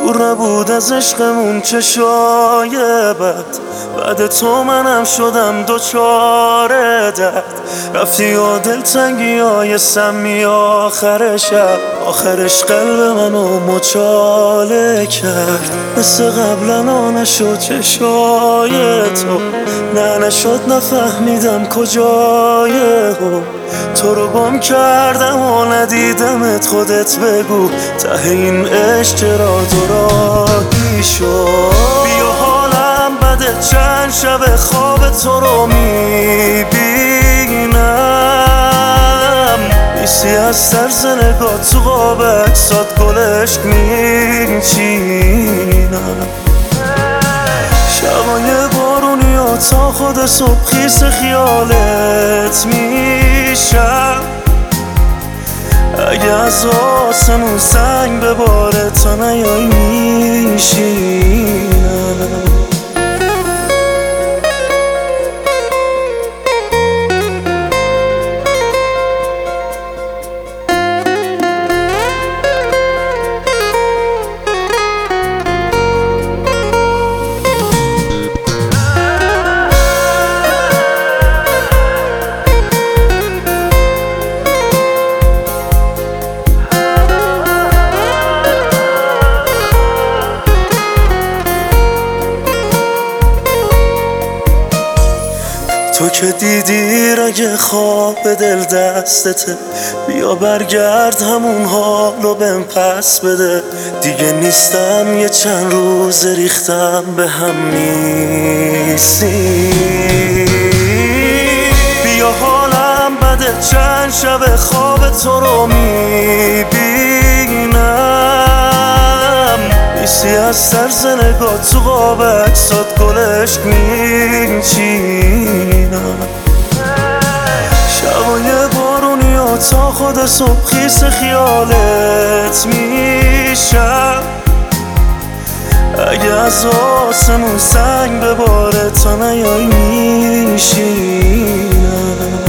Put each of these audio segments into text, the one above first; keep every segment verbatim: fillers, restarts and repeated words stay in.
دور نبود از عشقمون چشای بد، بعد تو منم شدم دوچاره درد. رفتی و دلتنگی های سمی آخر شب، آخرش قلب منو مچاله کرد. مثل قبلا نشد چشای تو، نه نشد نفهمیدم کجای هم. تو رو گم کردم و ندیدمت، خودت بگو ته این عشق چرا دوراهی شد. بیا حالم بده، چند شب خواب تو رو میبینم، نیستی از طرز نگاه تو قاب اکسات گلش میچینم. شبای بارونی و تا خود صبح خیس خیالت میشم. اگه از آسمون سنگ بباره تا نیایی میشینم. تو که دیدی رگ خواب دل دستته، بیا برگرد همون حالو بهم پس بده. دیگه نیستم یه چند روز ریختم به هم نیستی. بیا حالم بده، چند شب خواب تو رو میبینم، نیستی از طرز نگاه تو قاب اکسات گلش میچینم. شبای بارونی و تا خود صبح خیس خیالت میشم. اگه از آسمون سنگ بباره تا نیایی میشینم.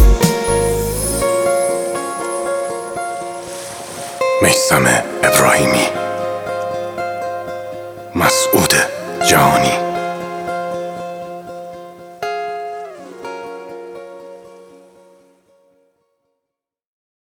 میثم ابراهیمی، مسعود جهانی.